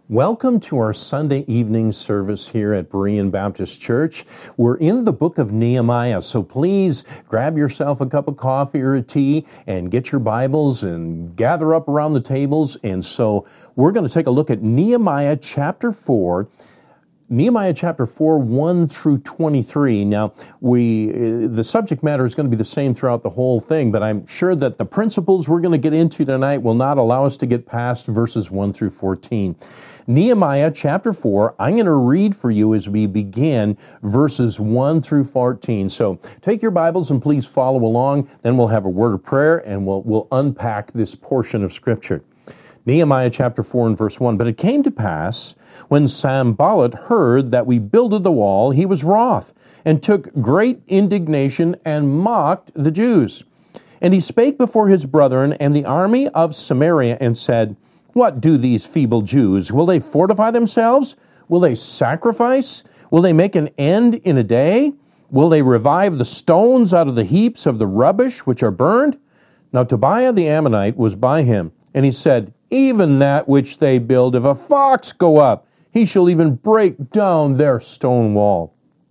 Welcome to our Sunday evening service here at Berean Baptist Church. We're in the book of Nehemiah, so please grab yourself a cup of coffee or a tea and get your Bibles and gather up around the tables. And so we're going to take a look at Nehemiah chapter 4. Nehemiah chapter 4, 1 through 23. Now, the subject matter is going to be the same throughout the whole thing, but I'm sure that the principles we're going to get into tonight will not allow us to get past verses 1 through 14. Nehemiah chapter 4, I'm going to read for you as we begin verses 1 through 14. So take your Bibles and please follow along. Then we'll have a word of prayer and we'll unpack this portion of Scripture. Nehemiah chapter 4 and verse 1, But it came to pass, when Sanballat heard that we builded the wall, he was wroth, and took great indignation, and mocked the Jews. And he spake before his brethren and the army of Samaria, and said, What do these feeble Jews? Will they fortify themselves? Will they sacrifice? Will they make an end in a day? Will they revive the stones out of the heaps of the rubbish which are burned? Now Tobiah the Ammonite was by him, and he said, Even that which they build, if a fox go up, he shall even break down their stone wall.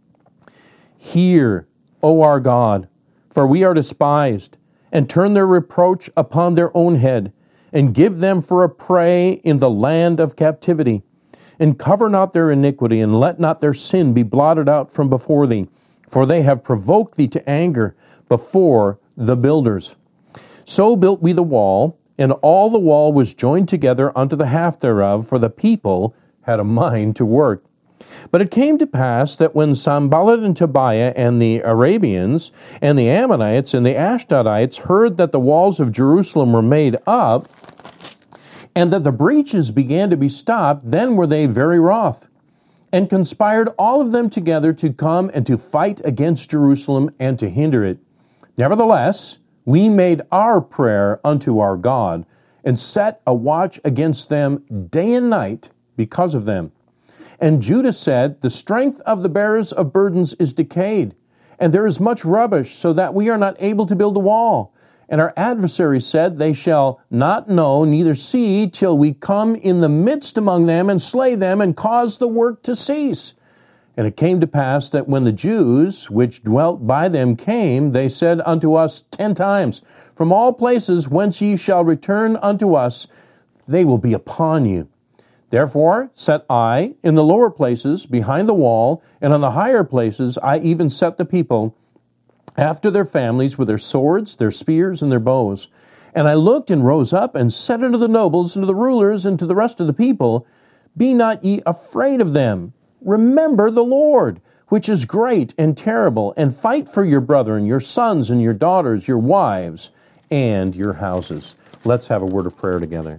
Hear, O our God, for we are despised, and turn their reproach upon their own head, and give them for a prey in the land of captivity. And cover not their iniquity, and let not their sin be blotted out from before thee, for they have provoked thee to anger before the builders. So built we the wall, and all the wall was joined together unto the half thereof, for the people had a mind to work. But it came to pass that when Sanballat and Tobiah and the Arabians and the Ammonites and the Ashdodites heard that the walls of Jerusalem were made up, and that the breaches began to be stopped, then were they very wroth, and conspired all of them together to come and to fight against Jerusalem and to hinder it. Nevertheless, we made our prayer unto our God, and set a watch against them day and night because of them. And Judah said, The strength of the bearers of burdens is decayed, and there is much rubbish, so that we are not able to build the wall. And our adversaries said, They shall not know, neither see, till we come in the midst among them, and slay them, and cause the work to cease. And it came to pass that when the Jews which dwelt by them came, they said unto us 10 times, From all places whence ye shall return unto us, they will be upon you. Therefore set I in the lower places behind the wall, and on the higher places I even set the people after their families with their swords, their spears, and their bows. And I looked and rose up and said unto the nobles and to the rulers and to the rest of the people, Be not ye afraid of them. Remember the Lord, which is great and terrible, and fight for your brethren, your sons and your daughters, your wives, and your houses. Let's have a word of prayer together.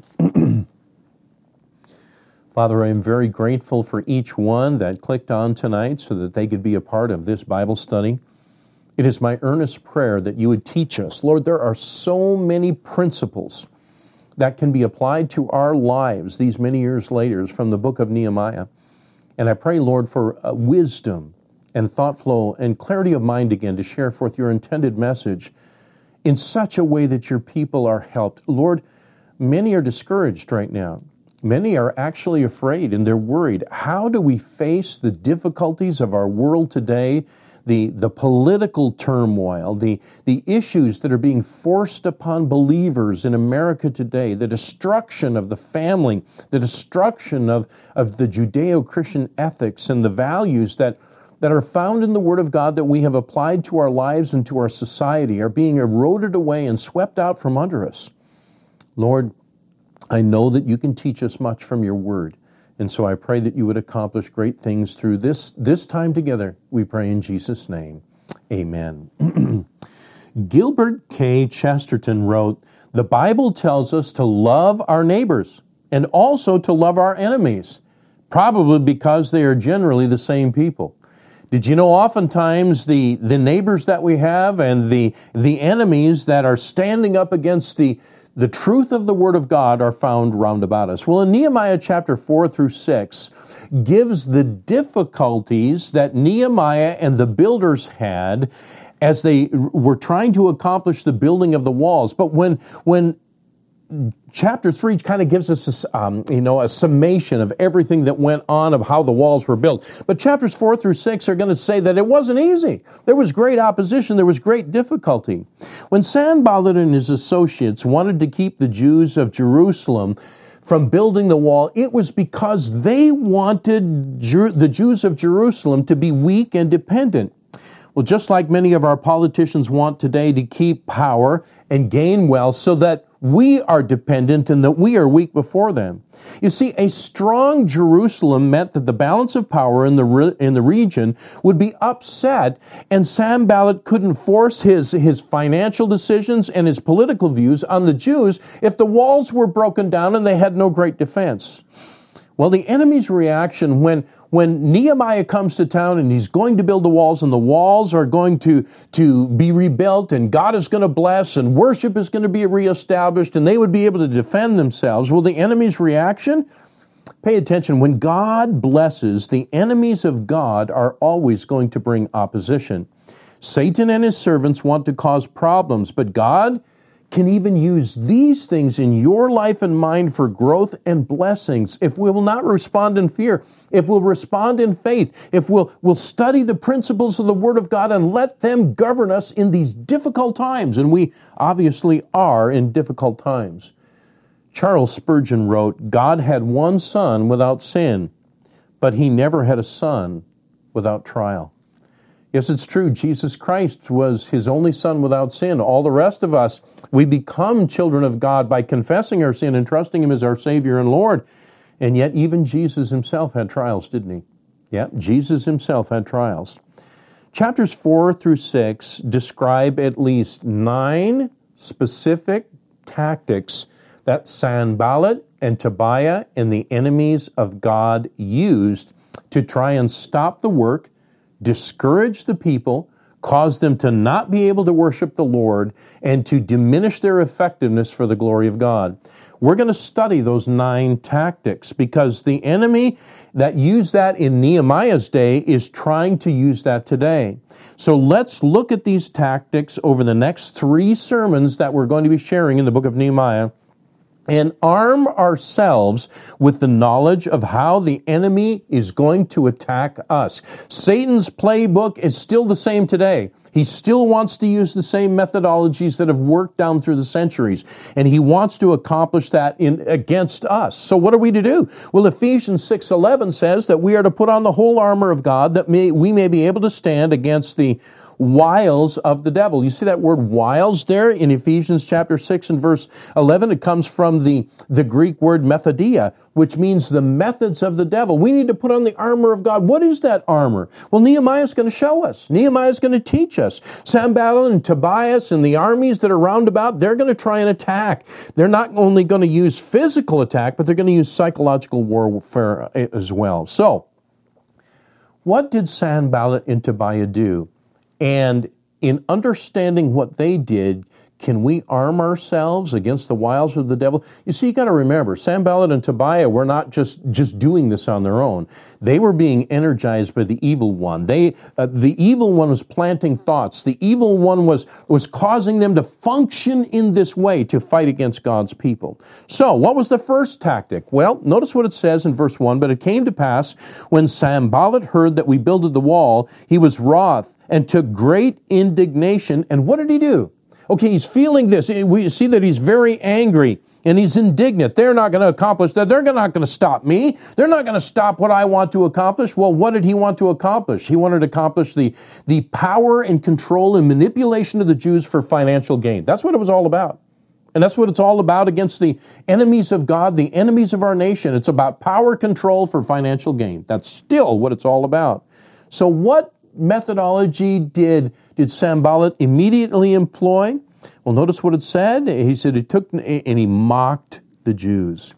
Father, I am very grateful for each one that clicked on tonight so that they could be a part of this Bible study. It is my earnest prayer that you would teach us. Lord, there are so many principles that can be applied to our lives these many years later from the book of Nehemiah. And I pray, Lord, for wisdom and thought flow and clarity of mind again to share forth your intended message in such a way that your people are helped. Lord, many are discouraged right now. Many are actually afraid and they're worried. How do we face the difficulties of our world today, the political turmoil, the issues that are being forced upon believers in America today, the destruction of the family, the destruction of the Judeo-Christian ethics and the values that are found in the Word of God that we have applied to our lives and to our society are being eroded away and swept out from under us. Lord, I know that you can teach us much from your Word. And so I pray that you would accomplish great things through this time together. We pray in Jesus' name. Amen. Gilbert K. Chesterton wrote, The Bible tells us to love our neighbors and also to love our enemies, probably because they are generally the same people. Did you know oftentimes the neighbors that we have and the enemies that are standing up against the truth of the Word of God are found round about us? Well, in Nehemiah chapter 4 through 6 gives the difficulties that Nehemiah and the builders had as they were trying to accomplish the building of the walls. But when chapter 3 kind of gives us a summation of everything that went on, of how the walls were built. But chapters 4 through 6 are going to say that it wasn't easy. There was great opposition. There was great difficulty. When Sanballat and his associates wanted to keep the Jews of Jerusalem from building the wall, it was because they wanted the Jews of Jerusalem to be weak and dependent. Well, just like many of our politicians want today to keep power and gain wealth so that we are dependent and that we are weak before them. You see, a strong Jerusalem meant that the balance of power in the region would be upset, and Sanballat couldn't force his financial decisions and his political views on the Jews if the walls were broken down and they had no great defense. Well, the enemy's reaction when Nehemiah comes to town and he's going to build the walls, and the walls are going to be rebuilt, and God is going to bless, and worship is going to be reestablished, and they would be able to defend themselves. Well, the enemy's reaction? Pay attention. When God blesses, the enemies of God are always going to bring opposition. Satan and his servants want to cause problems, but God can even use these things in your life and mine for growth and blessings if we will not respond in fear, if we'll respond in faith, if we'll study the principles of the Word of God and let them govern us in these difficult times. And we obviously are in difficult times. Charles Spurgeon wrote, "God had one son without sin, but he never had a son without trial." Yes, it's true. Jesus Christ was his only son without sin. All the rest of us, we become children of God by confessing our sin and trusting him as our Savior and Lord. And yet even Jesus himself had trials, didn't he? Yeah, Jesus himself had trials. Chapters 4 through 6 describe at least 9 specific tactics that Sanballat and Tobiah and the enemies of God used to try and stop the work, discourage the people, cause them to not be able to worship the Lord, and to diminish their effectiveness for the glory of God. We're going to study those 9 tactics because the enemy that used that in Nehemiah's day is trying to use that today. So let's look at these tactics over the next 3 sermons that we're going to be sharing in the book of Nehemiah, and arm ourselves with the knowledge of how the enemy is going to attack us. Satan's playbook is still the same today. He still wants to use the same methodologies that have worked down through the centuries, and he wants to accomplish that against us. So what are we to do? Well, Ephesians 6:11 says that we are to put on the whole armor of God that we may be able to stand against the wiles of the devil. You see that word wiles there in Ephesians chapter 6 and verse 11? It comes from the Greek word methodia, which means the methods of the devil. We need to put on the armor of God. What is that armor? Well, Nehemiah is going to show us. Nehemiah is going to teach us. Sanballat and Tobias and the armies that are round about, they're going to try and attack. They're not only going to use physical attack, but they're going to use psychological warfare as well. So, what did Sanballat and Tobiah do? And in understanding what they did, can we arm ourselves against the wiles of the devil? You see, you got to remember, Sanballat and Tobiah were not just doing this on their own. They were being energized by the evil one. The evil one was planting thoughts. The evil one was causing them to function in this way to fight against God's people. So, what was the first tactic? Well, notice what it says in verse 1. But it came to pass, when Sanballat heard that we builded the wall, he was wroth and took great indignation. And what did he do? Okay, he's feeling this. We see that he's very angry and he's indignant. They're not going to accomplish that. They're not going to stop me. They're not going to stop what I want to accomplish. Well, what did he want to accomplish? He wanted to accomplish the power and control and manipulation of the Jews for financial gain. That's what it was all about. And that's what it's all about against the enemies of God, the enemies of our nation. It's about power control for financial gain. That's still what it's all about. So what methodology did Sanballat immediately employ? Well, notice what it said. He said he took and he mocked the Jews.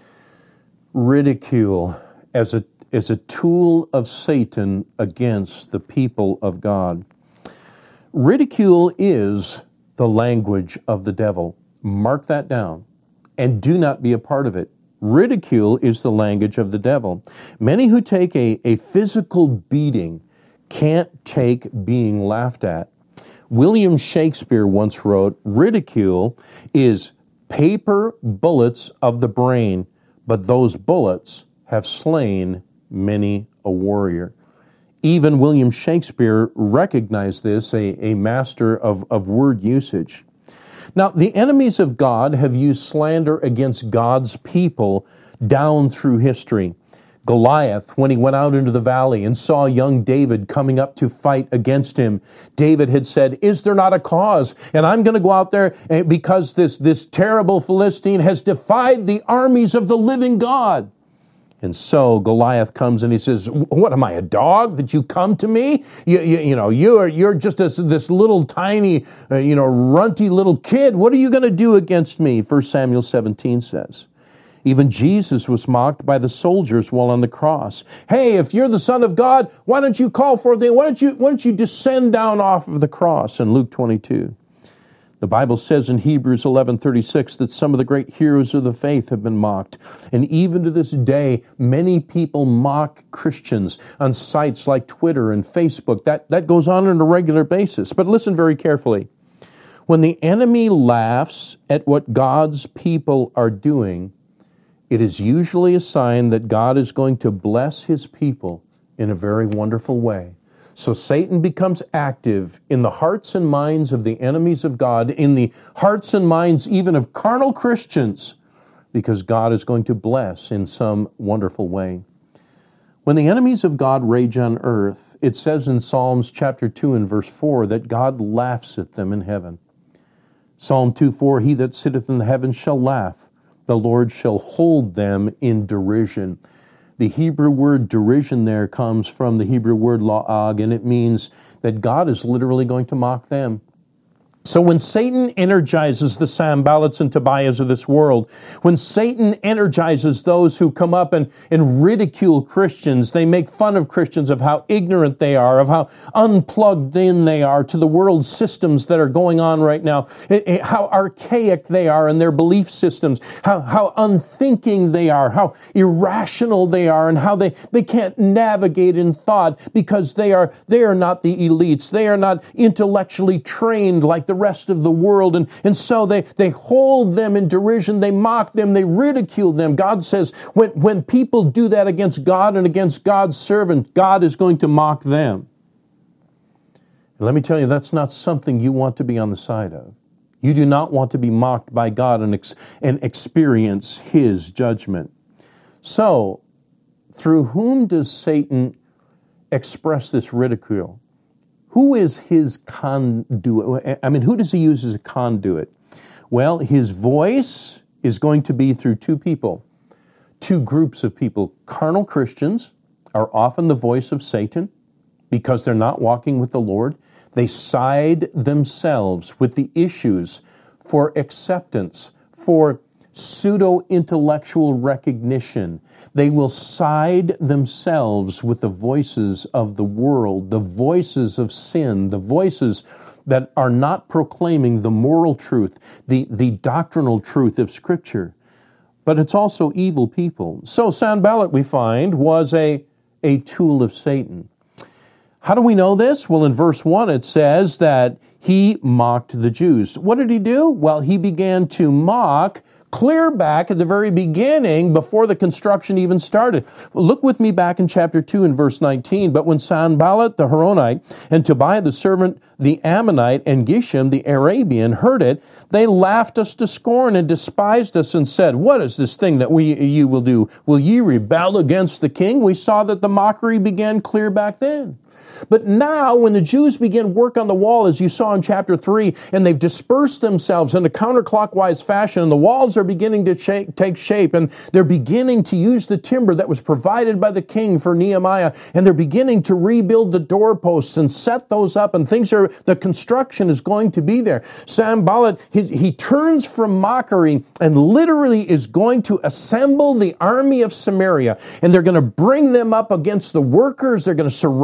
Ridicule as a tool of Satan against the people of God. Ridicule is the language of the devil. Mark that down and do not be a part of it. Ridicule is the language of the devil. Many who take a physical beating can't take being laughed at. William Shakespeare once wrote, ridicule is paper bullets of the brain, but those bullets have slain many a warrior. Even William Shakespeare recognized this, a master of word usage. Now, the enemies of God have used slander against God's people down through history. Goliath, when he went out into the valley and saw young David coming up to fight against him, David had said, "Is there not a cause? And I'm going to go out there because this terrible Philistine has defied the armies of the living God." And so Goliath comes and he says, "What am I, a dog that you come to me? You're just this little tiny, runty little kid. What are you going to do against me?" 1 Samuel 17 says. Even Jesus was mocked by the soldiers while on the cross. "Hey, if you're the Son of God, why don't you call forth? Why don't you descend down off of the cross?" In Luke 22. The Bible says in Hebrews 11:36 that some of the great heroes of the faith have been mocked. And even to this day, many people mock Christians on sites like Twitter and Facebook. That goes on a regular basis. But listen very carefully. When the enemy laughs at what God's people are doing, it is usually a sign that God is going to bless his people in a very wonderful way. So Satan becomes active in the hearts and minds of the enemies of God, in the hearts and minds even of carnal Christians, because God is going to bless in some wonderful way. When the enemies of God rage on earth, it says in Psalms chapter 2 and verse 4 that God laughs at them in heaven. Psalm 2:4, "He that sitteth in the heavens shall laugh. The Lord shall hold them in derision." The Hebrew word derision there comes from the Hebrew word la'ag, and it means that God is literally going to mock them. So when Satan energizes the Sanballats and Tobiahs of this world, when Satan energizes those who come up and ridicule Christians, they make fun of Christians of how ignorant they are, of how unplugged in they are to the world systems that are going on right now, how archaic they are in their belief systems, how unthinking they are, how irrational they are, and how they can't navigate in thought because they are not the elites. They are not intellectually trained like the rest of the world, and so they hold them in derision, they mock them, they ridicule them. God says when people do that against God and against God's servant, God is going to mock them. And let me tell you, that's not something you want to be on the side of. You do not want to be mocked by God and experience his judgment. So, through whom does Satan express this ridicule? Who is his conduit? Who does he use as a conduit? Well, his voice is going to be through two people, two groups of people. Carnal Christians are often the voice of Satan because they're not walking with the Lord. They side themselves with the issues for acceptance, for pseudo-intellectual recognition. They will side themselves with the voices of the world, the voices of sin, the voices that are not proclaiming the moral truth, the doctrinal truth of Scripture. But it's also evil people. So Sanballat, we find, was a tool of Satan. How do we know this? Well, in verse 1 it says that he mocked the Jews. What did he do? Well, he began to mock clear back at the very beginning before the construction even started. Look with me back in chapter 2 and verse 19. "But when Sanballat the Horonite and Tobiah the servant, the Ammonite, and Geshem the Arabian heard it, they laughed us to scorn and despised us and said, 'What is this thing that you will do? Will ye rebel against the king?'" We saw that the mockery began clear back then. But now, when the Jews begin work on the wall, as you saw in chapter 3, and they've dispersed themselves in a counterclockwise fashion, and the walls are beginning to take shape, and they're beginning to use the timber that was provided by the king for Nehemiah, and they're beginning to rebuild the doorposts and set those up, and the construction is going to be there. Sanballat, he turns from mockery and literally is going to assemble the army of Samaria, and they're going to bring them up against the workers. They're going to surround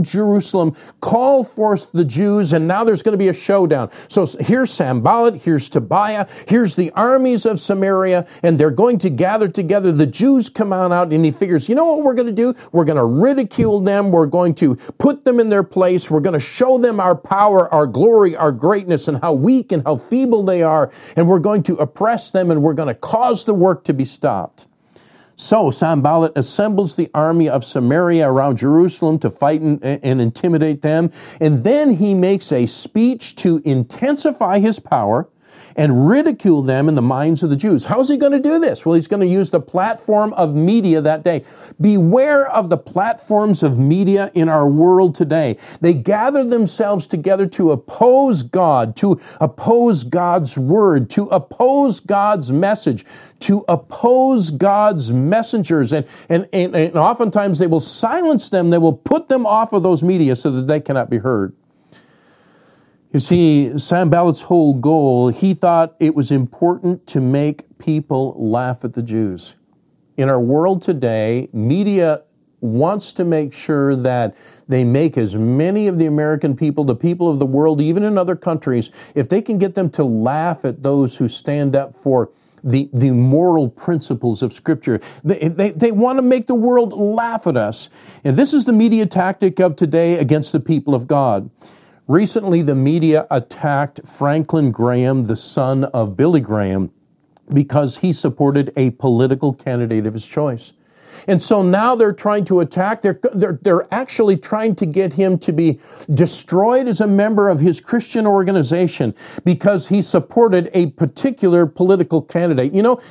Jerusalem, call forth the Jews, and now there's going to be a showdown. So here's Sanballat, here's Tobiah, here's the armies of Samaria, and they're going to gather together. The Jews come on out, and he figures, you know what we're going to do? We're going to ridicule them. We're going to put them in their place. We're going to show them our power, our glory, our greatness, and how weak and how feeble they are. And we're going to oppress them, and we're going to cause the work to be stopped. So Sanballat assembles the army of Samaria around Jerusalem to fight and intimidate them. And then he makes a speech to intensify his power and ridicule them in the minds of the Jews. How is he going to do this? Well, he's going to use the platform of media that day. Beware of the platforms of media in our world today. They gather themselves together to oppose God, to oppose God's word, to oppose God's message, to oppose God's messengers. And oftentimes they will silence them. They will put them off of those media so that they cannot be heard. You see, Sanballat's whole goal, he thought it was important to make people laugh at the Jews. In our world today, media wants to make sure that they make as many of the American people, the people of the world, even in other countries, if they can get them to laugh at those who stand up for the moral principles of Scripture. They want to make the world laugh at us. And this is the media tactic of today against the people of God. Recently, the media attacked Franklin Graham, the son of Billy Graham, because he supported a political candidate of his choice. And so now they're trying to attack. They're actually trying to get him to be destroyed as a member of his Christian organization because he supported a particular political candidate. You know,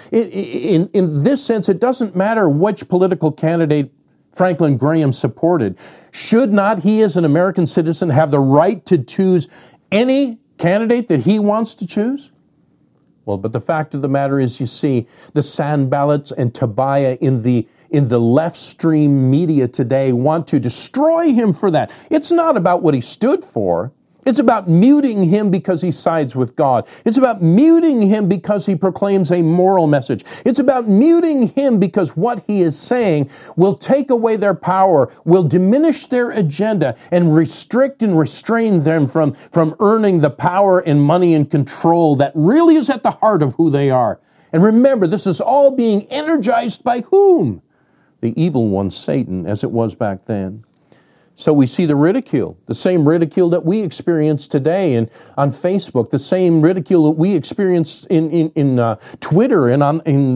in this sense, it doesn't matter which political candidate Franklin Graham supported. Should not he, as an American citizen, have the right to choose any candidate that he wants to choose? Well, but the fact of the matter is, you see, the Sanballats and Tobiah in the left stream media today want to destroy him for that. It's not about what he stood for. It's about muting him because he sides with God. It's about muting him because he proclaims a moral message. It's about muting him because what he is saying will take away their power, will diminish their agenda, and restrict and restrain them from earning the power and money and control that really is at the heart of who they are. And remember, this is all being energized by whom? The evil one, Satan, as it was back then. So we see the ridicule, the same ridicule that we experience today on Facebook, the same ridicule that we experience in Twitter and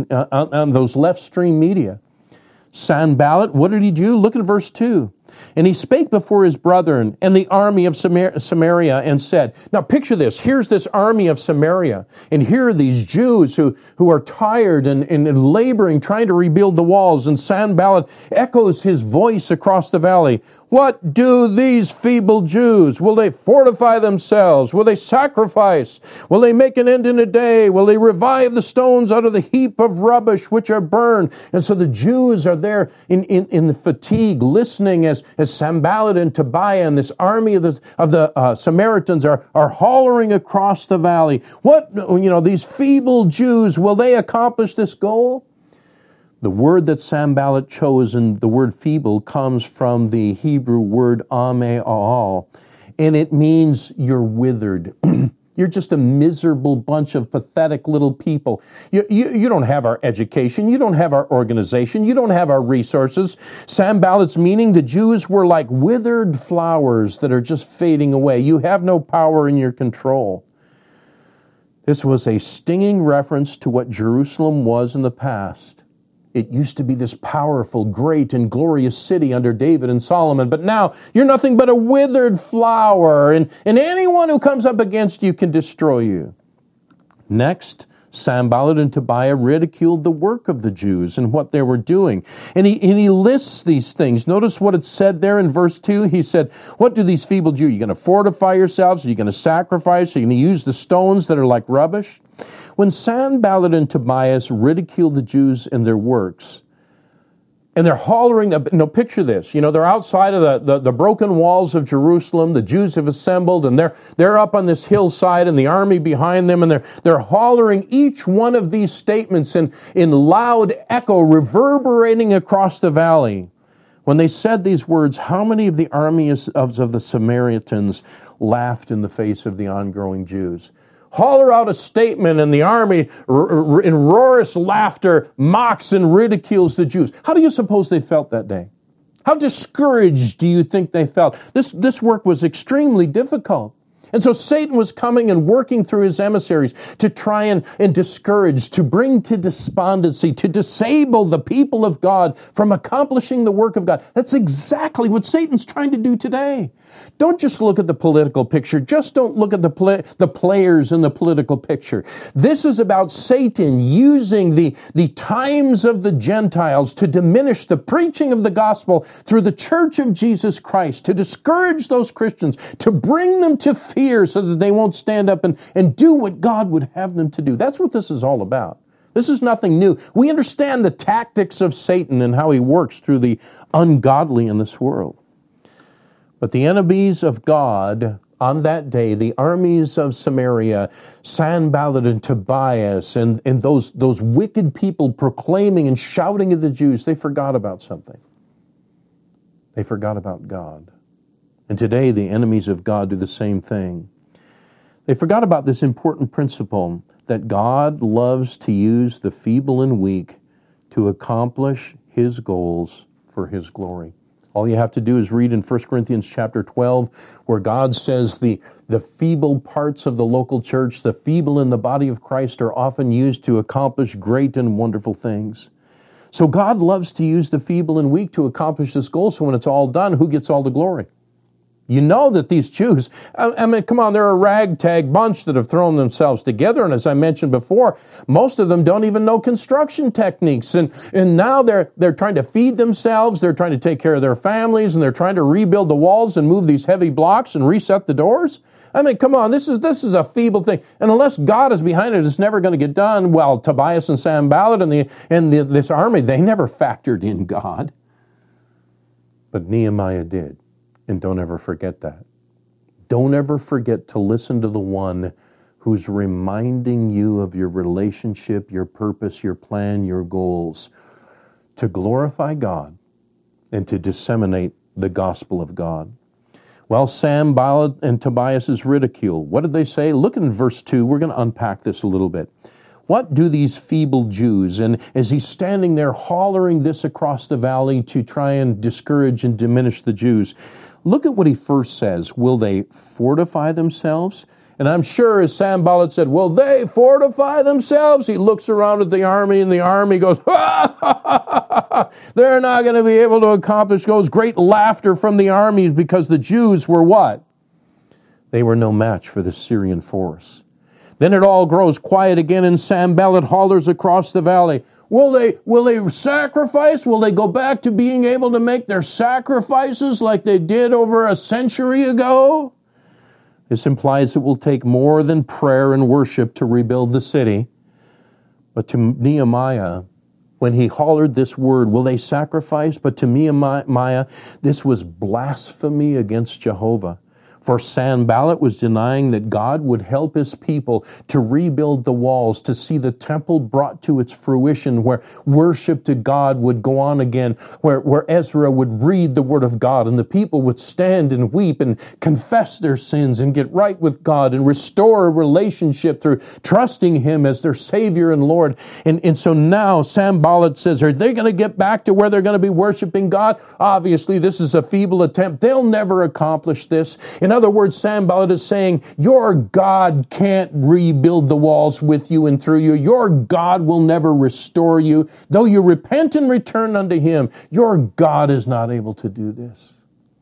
on those left stream media. Sanballat, what did he do? Look at verse 2. And he spake before his brethren and the army of Samaria and said, now picture this, here's this army of Samaria, and here are these Jews who are tired and laboring, trying to rebuild the walls, and Sanballat echoes his voice across the valley. What do these feeble Jews? Will they fortify themselves? Will they sacrifice? Will they make an end in a day? Will they revive the stones out of the heap of rubbish which are burned? And so the Jews are there in the fatigue, listening as Sanballat and Tobiah and this army of the Samaritans are hollering across the valley. What, these feeble Jews, will they accomplish this goal? The word that Sanballat chose, and the word feeble, comes from the Hebrew word ameh, and it means you're withered. You're just a miserable bunch of pathetic little people. You don't have our education. You don't have our organization. You don't have our resources. Sanballat's meaning, the Jews were like withered flowers that are just fading away. You have no power in your control. This was a stinging reference to what Jerusalem was in the past. It used to be this powerful, great, and glorious city under David and Solomon, but now you're nothing but a withered flower, and anyone who comes up against you can destroy you. Next, Sanballat and Tobiah ridiculed the work of the Jews and what they were doing. And he lists these things. Notice what it said there in verse 2. He said, what do these feeble Jews? Are you going to fortify yourselves? Are you going to sacrifice? Are you going to use the stones that are like rubbish? When Sanballat and Tobias ridiculed the Jews and their works, and they're hollering, picture this, they're outside of the broken walls of Jerusalem, the Jews have assembled, and they're up on this hillside, and the army behind them, and they're hollering each one of these statements in loud echo, reverberating across the valley. When they said these words, how many of the armies of the Samaritans laughed in the face of the ongoing Jews? Holler out a statement, and the army, in roarous laughter, mocks and ridicules the Jews. How do you suppose they felt that day? How discouraged do you think they felt? This work was extremely difficult. And so Satan was coming and working through his emissaries to try and discourage, to bring to despondency, to disable the people of God from accomplishing the work of God. That's exactly what Satan's trying to do today. Don't just look at the political picture. Just don't look at the players in the political picture. This is about Satan using the times of the Gentiles to diminish the preaching of the gospel through the church of Jesus Christ, to discourage those Christians, to bring them to fear so that they won't stand up and do what God would have them to do. That's what this is all about. This is nothing new. We understand the tactics of Satan and how he works through the ungodly in this world. But the enemies of God on that day, the armies of Samaria, Sanballat and Tobias, and those wicked people proclaiming and shouting at the Jews, they forgot about something. They forgot about God. And today the enemies of God do the same thing. They forgot about this important principle that God loves to use the feeble and weak to accomplish His goals for His glory. All you have to do is read in 1 Corinthians chapter 12, where God says the feeble parts of the local church, the feeble in the body of Christ, are often used to accomplish great and wonderful things. So God loves to use the feeble and weak to accomplish this goal, so when it's all done, who gets all the glory? You know that these Jews, I mean, come on, they're a ragtag bunch that have thrown themselves together. And as I mentioned before, most of them don't even know construction techniques. And now they're trying to feed themselves, they're trying to take care of their families, and they're trying to rebuild the walls and move these heavy blocks and reset the doors. I mean, come on, this is a feeble thing. And unless God is behind it, it's never going to get done. Well, Tobias and Sanballat and this army, they never factored in God. But Nehemiah did. And don't ever forget that. Don't ever forget to listen to the one who's reminding you of your relationship, your purpose, your plan, your goals, to glorify God and to disseminate the gospel of God. Well, Sanballat and Tobias is ridiculed. What did they say? Look in verse 2. We're going to unpack this a little bit. What do these feeble Jews, and as he's standing there hollering this across the valley to try and discourage and diminish the Jews, look at what he first says. Will they fortify themselves? And I'm sure as Sanballat said, will they fortify themselves? He looks around at the army, and the army goes, ha, ha, ha, ha. They're not going to be able to accomplish. Goes great laughter from the army because the Jews were what? They were no match for the Syrian force. Then it all grows quiet again, and Sanballat hollers across the valley. Will they sacrifice? Will they go back to being able to make their sacrifices like they did over a century ago? This implies it will take more than prayer and worship to rebuild the city. But to Nehemiah, when he hollered this word, will they sacrifice? But to Nehemiah, this was blasphemy against Jehovah. For Sanballat was denying that God would help his people to rebuild the walls, to see the temple brought to its fruition, where worship to God would go on again, where Ezra would read the word of God, and the people would stand and weep and confess their sins and get right with God and restore a relationship through trusting Him as their Savior and Lord. And so now Sanballat says, are they going to get back to where they're going to be worshiping God? Obviously, this is a feeble attempt. They'll never accomplish this. In other words, Sanballat is saying, your God can't rebuild the walls with you and through you. Your God will never restore you. Though you repent and return unto Him, your God is not able to do this.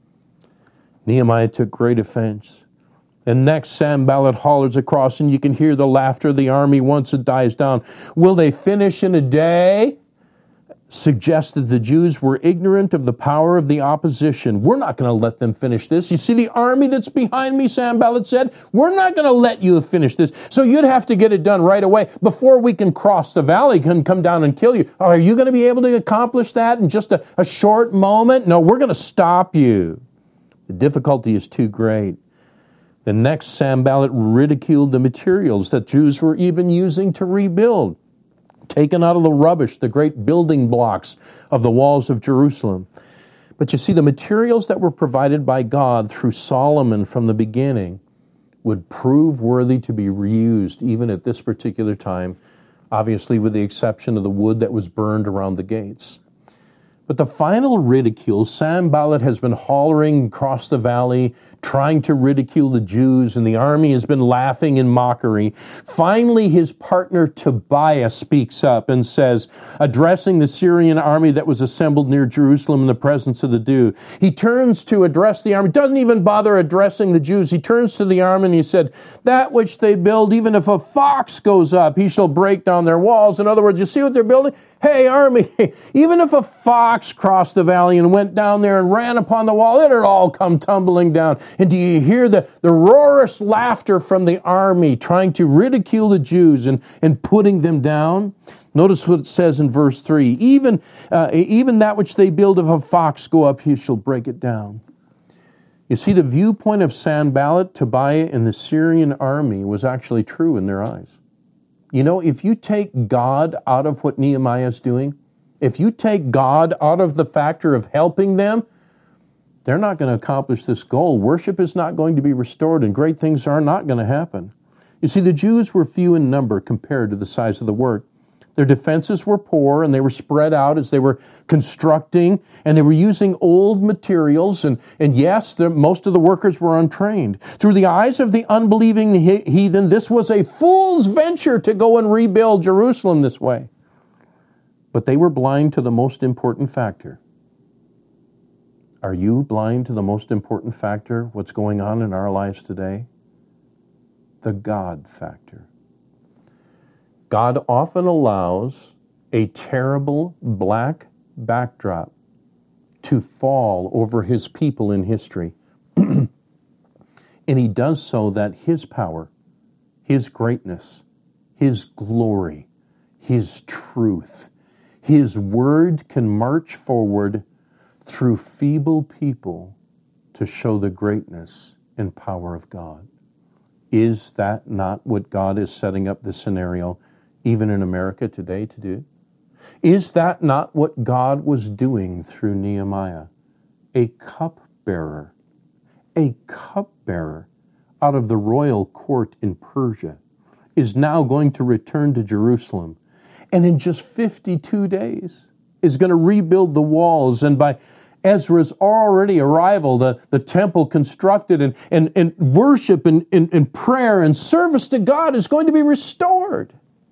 Nehemiah took great offense. And next, Sanballat hollers across, and you can hear the laughter of the army once it dies down. Will they finish in a day? Suggested the Jews were ignorant of the power of the opposition. We're not going to let them finish this. You see the army that's behind me, Sanballat said, we're not going to let you finish this. So you'd have to get it done right away before we can cross the valley and come down and kill you. Are you going to be able to accomplish that in just a short moment? No, we're going to stop you. The difficulty is too great. The next, Sanballat ridiculed the materials that Jews were even using to rebuild, taken out of the rubbish, the great building blocks of the walls of Jerusalem. But you see, the materials that were provided by God through Solomon from the beginning would prove worthy to be reused even at this particular time, obviously with the exception of the wood that was burned around the gates. But the final ridicule, Sanballat has been hollering across the valley, trying to ridicule the Jews, and the army has been laughing in mockery. Finally, his partner Tobiah speaks up and says, addressing the Syrian army that was assembled near Jerusalem in the presence of the Jew. He turns to address the army, doesn't even bother addressing the Jews. He turns to the army and he said, that which they build, even if a fox goes up, he shall break down their walls. In other words, you see what they're building? Hey, army, even if a fox crossed the valley and went down there and ran upon the wall, it'd all come tumbling down. And do you hear the roarous laughter from the army trying to ridicule the Jews and putting them down? Notice what it says in verse 3. Even that which they build, if a fox go up, he shall break it down. You see, the viewpoint of Sanballat, Tobiah, and the Syrian army was actually true in their eyes. You know, if you take God out of what Nehemiah is doing, if you take God out of the factor of helping them, they're not going to accomplish this goal. Worship is not going to be restored, and great things are not going to happen. You see, the Jews were few in number compared to the size of the work. Their defenses were poor, and they were spread out as they were constructing, and they were using old materials, and yes, most of the workers were untrained. Through the eyes of the unbelieving heathen, this was a fool's venture to go and rebuild Jerusalem this way. But they were blind to the most important factor. Are you blind to the most important factor, what's going on in our lives today? The God factor. God often allows a terrible black backdrop to fall over his people in history. And he does so that his power, his greatness, his glory, his truth, his word can march forward through feeble people to show the greatness and power of God. Is that not what God is setting up this scenario even in America today to do? Is that not what God was doing through Nehemiah? A cupbearer out of the royal court in Persia is now going to return to Jerusalem, and in just 52 days is going to rebuild the walls, and by Ezra's already arrival, the temple constructed and worship and prayer and service to God is going to be restored.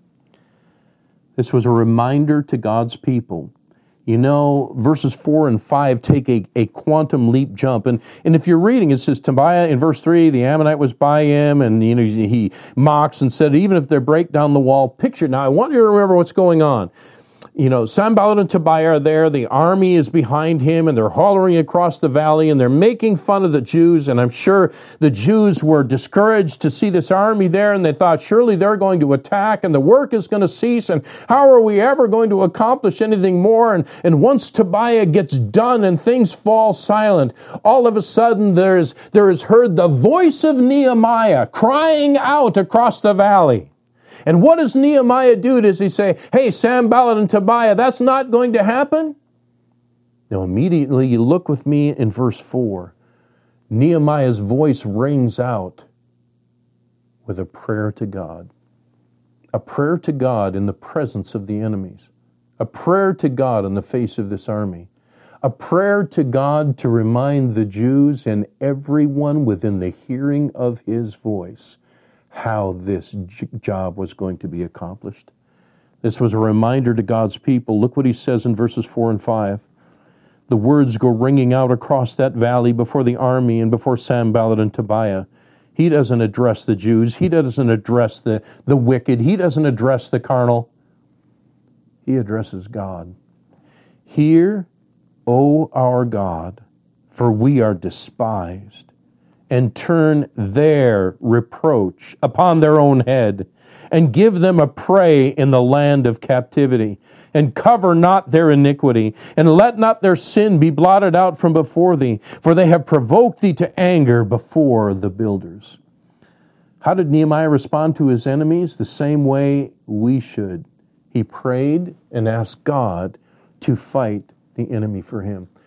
This was a reminder to God's people. You know, verses 4 and 5 take a quantum leap jump. And if you're reading, it says, Tobiah in verse 3, the Ammonite was by him, and he mocks and said, even if they break down the wall, picture. Now, I want you to remember what's going on. You know, Sanballat and Tobiah are there, the army is behind him, and they're hollering across the valley, and they're making fun of the Jews, and I'm sure the Jews were discouraged to see this army there, and they thought, surely they're going to attack, and the work is going to cease, and how are we ever going to accomplish anything more? And once Tobiah gets done and things fall silent, all of a sudden there is heard the voice of Nehemiah crying out across the valley. And what does Nehemiah do? Does he say, hey, Sanballat and Tobiah, that's not going to happen? No, immediately you look with me in verse 4. Nehemiah's voice rings out with a prayer to God. A prayer to God in the presence of the enemies. A prayer to God in the face of this army. A prayer to God to remind the Jews and everyone within the hearing of his voice how this job was going to be accomplished. This was a reminder to God's people. Look what he says in verses 4 and 5. The words go ringing out across that valley before the army and before Sanballat and Tobiah. He doesn't address the Jews. He doesn't address the wicked. He doesn't address the carnal. He addresses God. Hear, O our God, for we are despised, and turn their reproach upon their own head, and give them a prey in the land of captivity, and cover not their iniquity, and let not their sin be blotted out from before thee, for they have provoked thee to anger before the builders. How did Nehemiah respond to his enemies? The same way we should. He prayed and asked God to fight the enemy for him,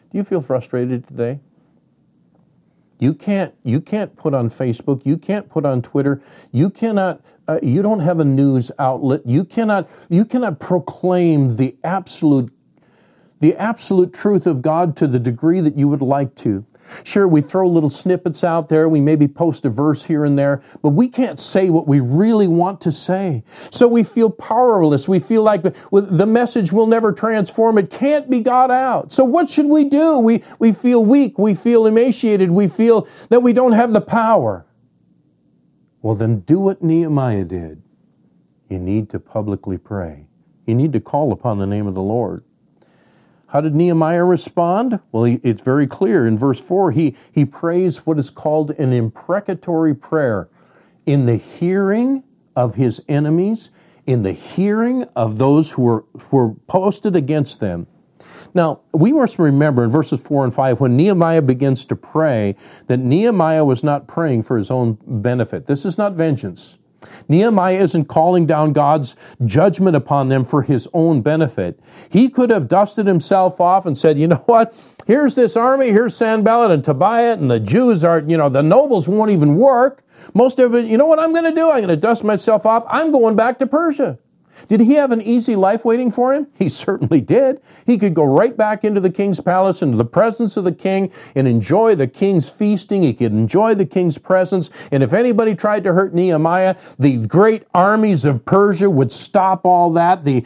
Do you feel frustrated today? You can't put on Facebook, you can't put on Twitter, you cannot, you don't have a news outlet, you cannot proclaim the absolute truth of God to the degree that you would like to. Sure, we throw little snippets out there, we maybe post a verse here and there, but we can't say what we really want to say. So we feel powerless. We feel like the message will never transform. It can't be got out. So what should we do? We feel weak. We feel emaciated. We feel that we don't have the power. Well, then do what Nehemiah did. You need to publicly pray. You need to call upon the name of the Lord. How did Nehemiah respond? Well, it's very clear. In verse 4, he prays what is called an imprecatory prayer in the hearing of his enemies, in the hearing of those who were posted against them. Now, we must remember in verses 4 and 5, when Nehemiah begins to pray, that Nehemiah was not praying for his own benefit. This is not vengeance. Nehemiah isn't calling down God's judgment upon them for his own benefit. He could have dusted himself off and said, you know what, here's this army, here's Sanballat and Tobiah, and the Jews are, the nobles won't even work. Most of it, you know what I'm going to do? I'm going to dust myself off. I'm going back to Persia. Did he have an easy life waiting for him? He certainly did. He could go right back into the king's palace, into the presence of the king, and enjoy the king's feasting. He could enjoy the king's presence. And if anybody tried to hurt Nehemiah, the great armies of Persia would stop all that. The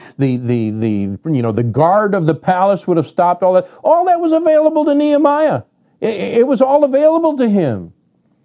guard of the palace would have stopped all that. All that was available to Nehemiah. It was all available to him.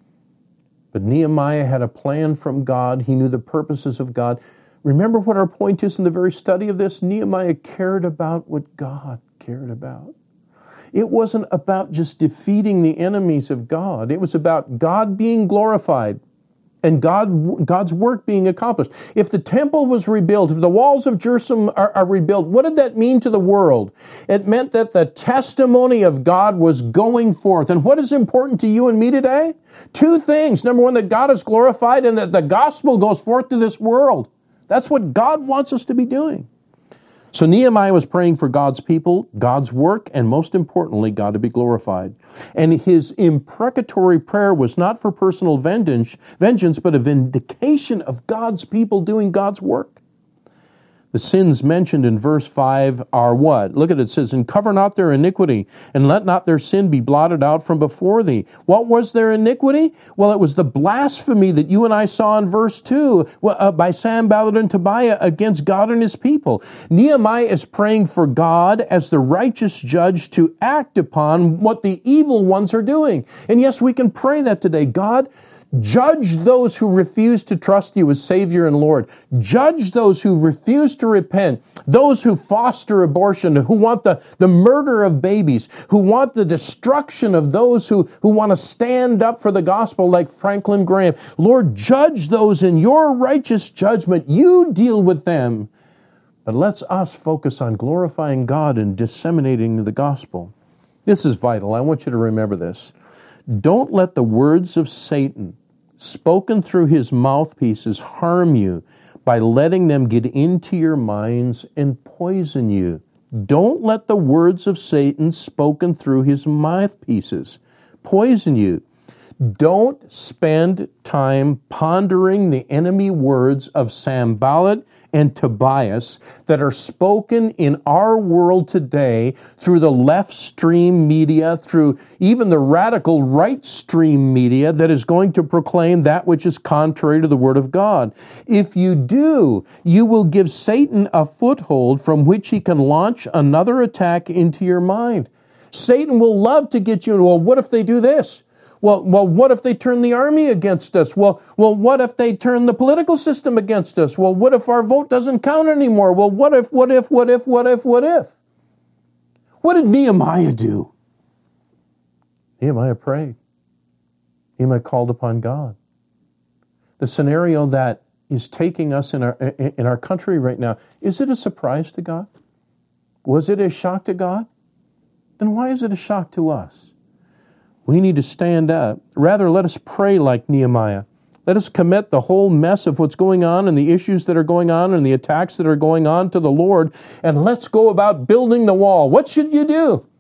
But Nehemiah had a plan from God. He knew the purposes of God. Remember what our point is in the very study of this? Nehemiah cared about what God cared about. It wasn't about just defeating the enemies of God. It was about God being glorified and God's work being accomplished. If the temple was rebuilt, if the walls of Jerusalem are rebuilt, what did that mean to the world? It meant that the testimony of God was going forth. And what is important to you and me today? Two things. Number one, that God is glorified and that the gospel goes forth to this world. That's what God wants us to be doing. So Nehemiah was praying for God's people, God's work, and most importantly, God to be glorified. And his imprecatory prayer was not for personal vengeance, but a vindication of God's people doing God's work. The sins mentioned in verse 5 are what? Look at it. It says, and cover not their iniquity, and let not their sin be blotted out from before thee. What was their iniquity? Well, it was the blasphemy that you and I saw in verse 2 by Sanballat and Tobiah against God and his people. Nehemiah is praying for God as the righteous judge to act upon what the evil ones are doing. And yes, we can pray that today. God, judge those who refuse to trust you as Savior and Lord. Judge those who refuse to repent, those who foster abortion, who want the murder of babies, who want the destruction of those who want to stand up for the gospel like Franklin Graham. Lord, judge those in your righteous judgment. You deal with them. But let's us focus on glorifying God and disseminating the gospel. This is vital. I want you to remember this. Don't let the words of Satan, spoken through his mouthpieces, harm you by letting them get into your minds and poison you. Don't let the words of Satan, spoken through his mouthpieces, poison you. Don't spend time pondering the enemy words of Sanballat and Tobias that are spoken in our world today through the left stream media, through even the radical right stream media that is going to proclaim that which is contrary to the Word of God. If you do, you will give Satan a foothold from which he can launch another attack into your mind. Satan will love to get you, well, what if they do this? Well, what if they turn the army against us? Well, what if they turn the political system against us? Well, what if our vote doesn't count anymore? Well, what if? What did Nehemiah do? Nehemiah prayed. Nehemiah called upon God. The scenario that is taking us in our country right now, is it a surprise to God? Was it a shock to God? Then why is it a shock to us? We need to stand up. Rather, let us pray like Nehemiah. Let us commit the whole mess of what's going on and the issues that are going on and the attacks that are going on to the Lord, and let's go about building the wall. What should you do?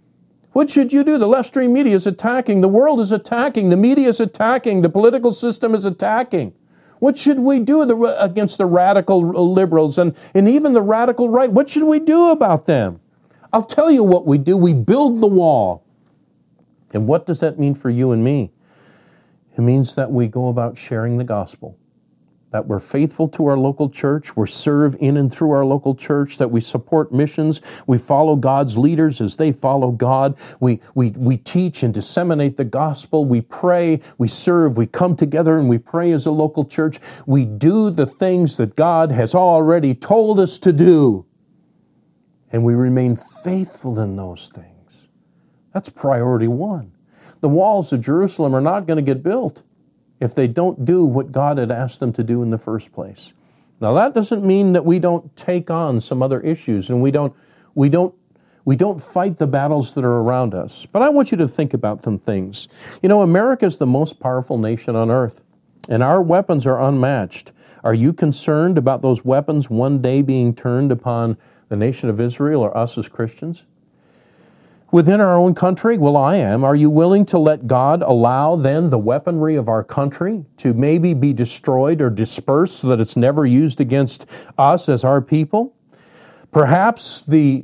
What should you do? The left-stream media is attacking. The world is attacking. The media is attacking. The political system is attacking. What should we do against the radical liberals and even the radical right? What should we do about them? I'll tell you what we do. We build the wall. And what does that mean for you and me? It means that we go about sharing the gospel, that we're faithful to our local church, we serve in and through our local church, that we support missions, we follow God's leaders as they follow God, we teach and disseminate the gospel, we pray, we serve, we come together and we pray as a local church. We do the things that God has already told us to do, and we remain faithful in those things. That's priority one. The walls of Jerusalem are not going to get built if they don't do what God had asked them to do in the first place. Now that doesn't mean that we don't take on some other issues and we don't fight the battles that are around us. But I want you to think about some things. You know, America is the most powerful nation on earth, and our weapons are unmatched. Are you concerned about those weapons one day being turned upon the nation of Israel or us as Christians? Within our own country? Well, I am. Are you willing to let God allow then the weaponry of our country to maybe be destroyed or dispersed so that it's never used against us as our people? Perhaps the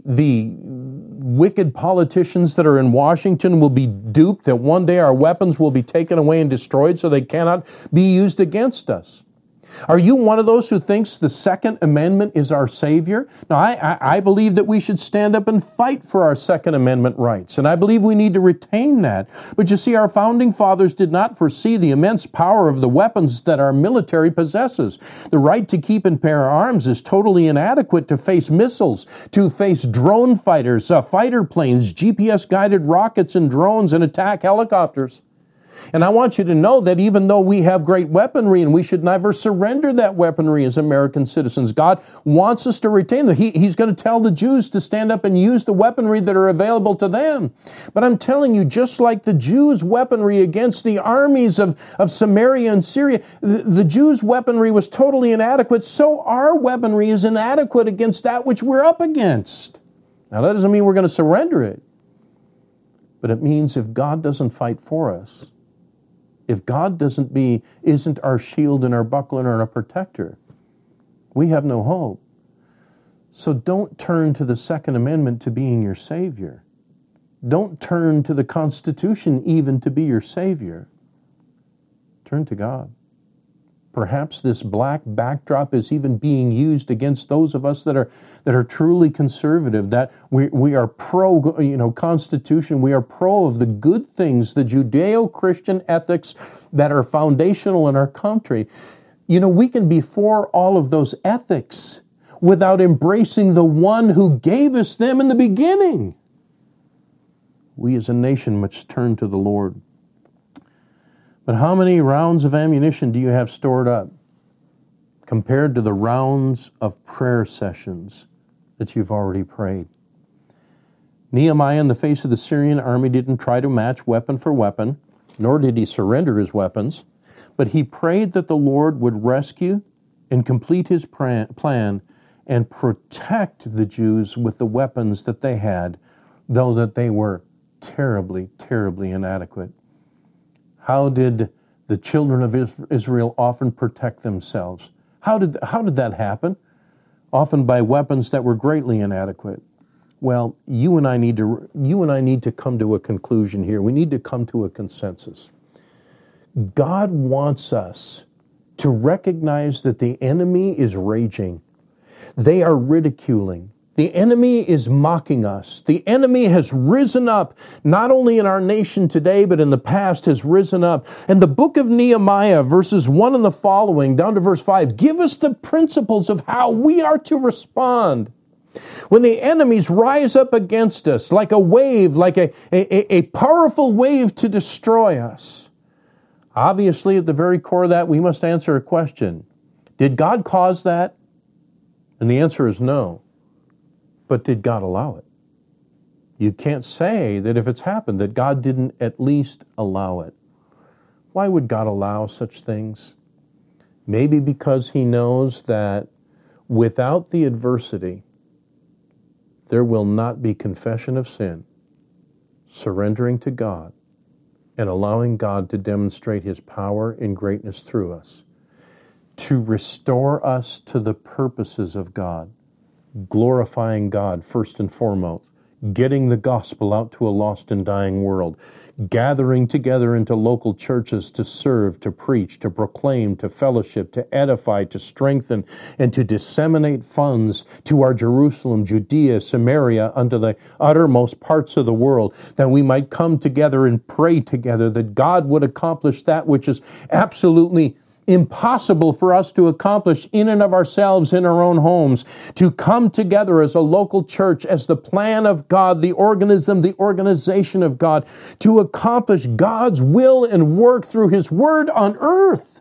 wicked politicians that are in Washington will be duped that one day our weapons will be taken away and destroyed so they cannot be used against us. Are you one of those who thinks the Second Amendment is our savior? Now, I believe that we should stand up and fight for our Second Amendment rights, and I believe we need to retain that. But you see, our founding fathers did not foresee the immense power of the weapons that our military possesses. The right to keep and bear arms is totally inadequate to face missiles, to face drone fighters, fighter planes, GPS-guided rockets and drones, and attack helicopters. And I want you to know that even though we have great weaponry and we should never surrender that weaponry as American citizens, God wants us to retain them. He's going to tell the Jews to stand up and use the weaponry that are available to them. But I'm telling you, just like the Jews' weaponry against the armies of Samaria and Syria, the Jews' weaponry was totally inadequate, so our weaponry is inadequate against that which we're up against. Now, that doesn't mean we're going to surrender it. But it means if God doesn't fight for us, if God isn't our shield and our buckler and our protector, we have no hope. So don't turn to the Second Amendment to being your savior. Don't turn to the Constitution even to be your savior. Turn to God. Perhaps this black backdrop is even being used against those of us that are truly conservative, that we are pro, Constitution, we are pro of the good things, the Judeo-Christian ethics that are foundational in our country. You know, we can be for all of those ethics without embracing the one who gave us them in the beginning. We as a nation must turn to the Lord. But how many rounds of ammunition do you have stored up compared to the rounds of prayer sessions that you've already prayed? Nehemiah, in the face of the Syrian army, didn't try to match weapon for weapon, nor did he surrender his weapons, but he prayed that the Lord would rescue and complete his plan and protect the Jews with the weapons that they had, though that they were terribly, terribly inadequate. How did the children of Israel often protect themselves? How did that happen? Often by weapons that were greatly inadequate. Well, you and I need to come to a conclusion here. We need to come to a consensus. God wants us to recognize that the enemy is raging. They are ridiculing. The enemy is mocking us. The enemy has risen up, not only in our nation today, but in the past has risen up. And the book of Nehemiah, verses 1 and the following, down to verse 5, give us the principles of how we are to respond when the enemies rise up against us like a wave, like a powerful wave to destroy us. Obviously, at the very core of that, we must answer a question. Did God cause that? And the answer is no. But did God allow it? You can't say that if it's happened that God didn't at least allow it. Why would God allow such things? Maybe because he knows that without the adversity, there will not be confession of sin. surrendering to God and allowing God to demonstrate His power and greatness through us, to restore us to the purposes of God, glorifying God first and foremost, getting the gospel out to a lost and dying world, gathering together into local churches to serve, to preach, to proclaim, to fellowship, to edify, to strengthen, and to disseminate funds to our Jerusalem, Judea, Samaria, unto the uttermost parts of the world, that we might come together and pray together, that God would accomplish that which is absolutely impossible for us to accomplish in and of ourselves in our own homes, to come together as a local church, as the plan of God, the organism, the organization of God, to accomplish God's will and work through His Word on earth.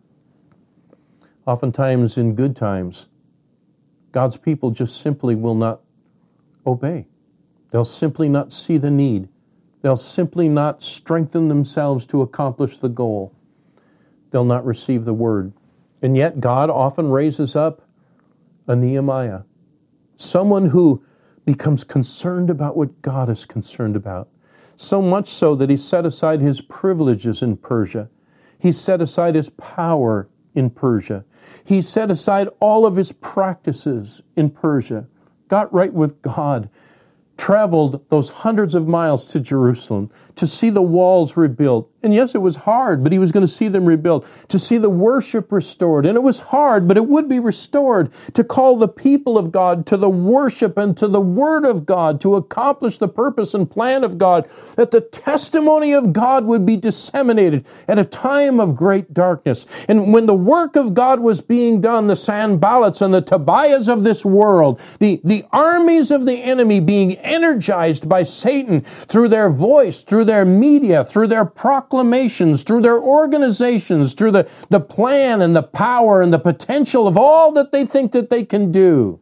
Oftentimes in good times, God's people just simply will not obey. They'll simply not see the need. They'll simply not strengthen themselves to accomplish the goal. They'll not receive the word. And yet God often raises up a Nehemiah, someone who becomes concerned about what God is concerned about. So much so that he set aside his privileges in Persia. He set aside his power in Persia. He set aside all of his practices in Persia, got right with God, traveled those hundreds of miles to Jerusalem to see the walls rebuilt. And yes, it was hard, but he was going to see them rebuilt, to see the worship restored. And it was hard, but it would be restored, to call the people of God to the worship and to the Word of God, to accomplish the purpose and plan of God, that the testimony of God would be disseminated at a time of great darkness. And when the work of God was being done, the Sanballats and the Tobiahs of this world, the armies of the enemy being energized by Satan through their voice, through their media, through their proclamations, through their organizations, through the plan and the power and the potential of all that they think that they can do.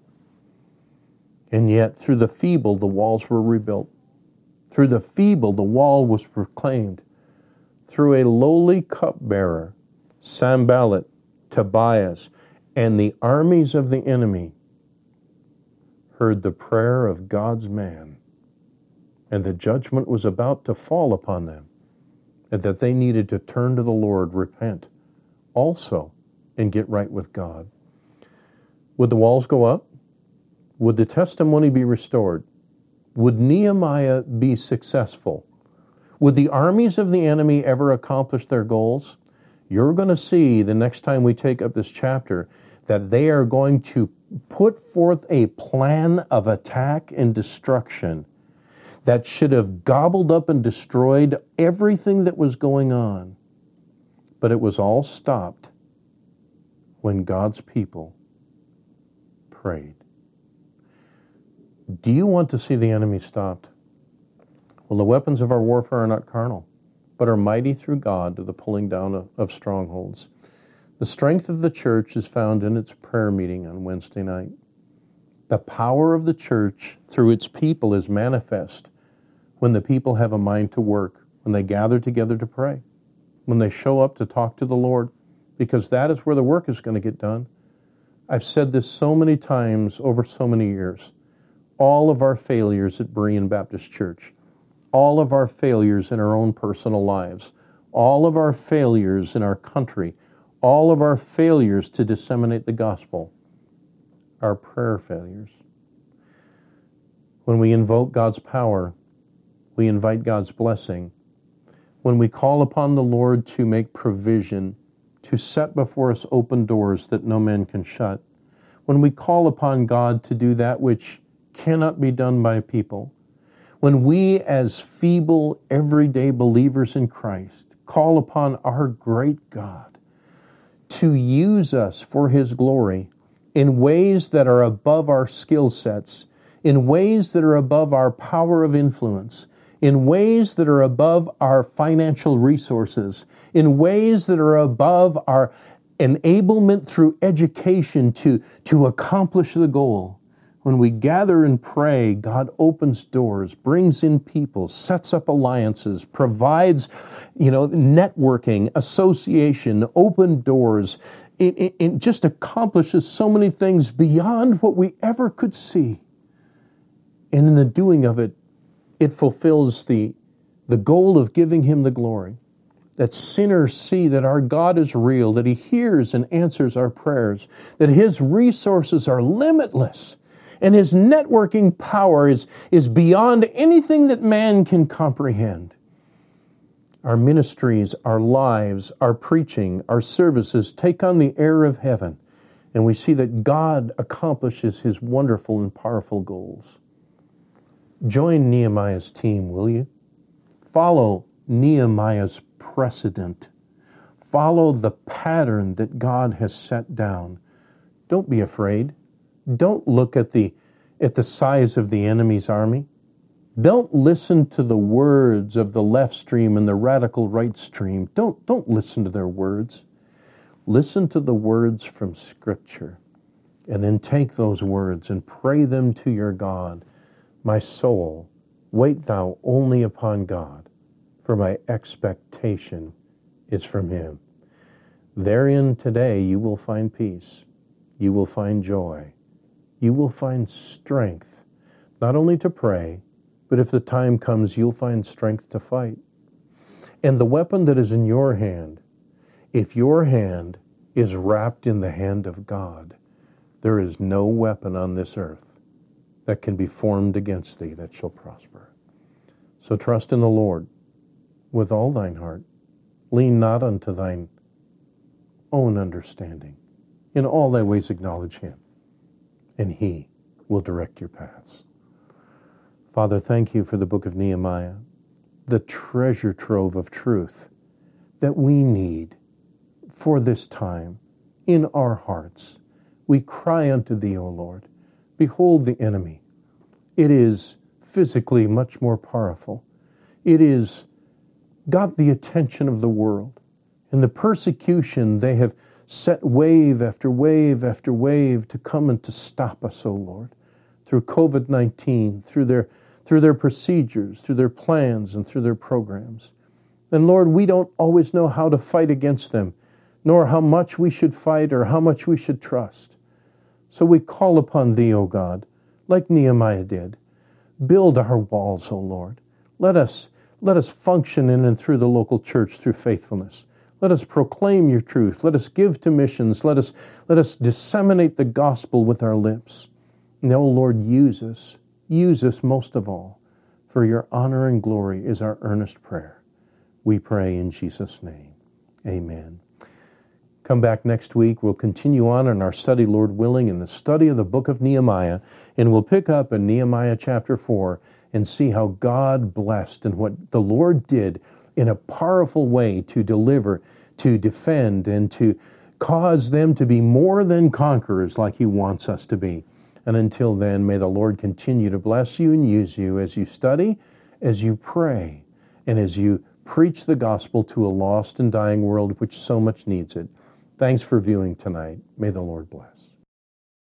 And yet, through the feeble, the walls were rebuilt. Through the feeble, the wall was proclaimed. Through a lowly cupbearer, Sanballat, Tobias, and the armies of the enemy heard the prayer of God's man, and the judgment was about to fall upon them, and that they needed to turn to the Lord, repent also, and get right with God. Would the walls go up? Would the testimony be restored? Would Nehemiah be successful? Would the armies of the enemy ever accomplish their goals? You're going to see the next time we take up this chapter that they are going to put forth a plan of attack and destruction that should have gobbled up and destroyed everything that was going on. But it was all stopped when God's people prayed. Do you want to see the enemy stopped? Well, the weapons of our warfare are not carnal, but are mighty through God to the pulling down of strongholds. The strength of the church is found in its prayer meeting on Wednesday night. The power of the church through its people is manifest when the people have a mind to work, when they gather together to pray, when they show up to talk to the Lord, because that is where the work is going to get done. I've said this so many times over so many years. All of our failures at Berean Baptist Church, all of our failures in our own personal lives, all of our failures in our country, all of our failures to disseminate the gospel are prayer failures. When we invoke God's power, we invite God's blessing. When we call upon the Lord to make provision, to set before us open doors that no man can shut, when we call upon God to do that which cannot be done by people, when we as feeble, everyday believers in Christ call upon our great God to use us for His glory in ways that are above our skill sets, in ways that are above our power of influence, in ways that are above our financial resources, in ways that are above our enablement through education to accomplish the goal. When we gather and pray, God opens doors, brings in people, sets up alliances, provides, networking, association, open doors. It just accomplishes so many things beyond what we ever could see. And in the doing of it, it fulfills the the goal of giving him the glory, that sinners see that our God is real, that he hears and answers our prayers, that his resources are limitless, and his networking power is beyond anything that man can comprehend. Our ministries, our lives, our preaching, our services take on the air of heaven, and we see that God accomplishes his wonderful and powerful goals. Join Nehemiah's team, will you? Follow Nehemiah's precedent. Follow the pattern that God has set down. Don't be afraid. Don't look at the size of the enemy's army. Don't listen to the words of the left stream and the radical right stream. Don't listen to their words. Listen to the words from Scripture, and then take those words and pray them to your God. My soul, wait thou only upon God, for my expectation is from him. Therein today you will find peace. You will find joy. You will find strength, not only to pray, but if the time comes, you'll find strength to fight. And the weapon that is in your hand, if your hand is wrapped in the hand of God, there is no weapon on this earth that can be formed against thee that shall prosper. So trust in the Lord with all thine heart. Lean not unto thine own understanding. In all thy ways acknowledge him, and he will direct your paths. Father, thank you for the book of Nehemiah, the treasure trove of truth that we need for this time in our hearts. We cry unto thee, O Lord. Behold the enemy. It is physically much more powerful. It is got the attention of the world. And the persecution, they have set wave after wave after wave to come and to stop us, O Lord, through COVID-19, through their procedures, through their plans, and through their programs. And Lord, we don't always know how to fight against them, nor how much we should fight or how much we should trust. So we call upon thee, O God, like Nehemiah did. Build our walls, O Lord. Let us function in and through the local church through faithfulness. Let us proclaim your truth. Let us give to missions. Let us disseminate the gospel with our lips. And, O Lord, use us. Use us most of all. For your honor and glory is our earnest prayer. We pray in Jesus' name. Amen. Come back next week. We'll continue on in our study, Lord willing, in the study of the book of Nehemiah, and we'll pick up in Nehemiah chapter 4 and see how God blessed and what the Lord did in a powerful way to deliver, to defend, and to cause them to be more than conquerors like he wants us to be. And until then, may the Lord continue to bless you and use you as you study, as you pray, and as you preach the gospel to a lost and dying world which so much needs it. Thanks for viewing tonight. May the Lord bless.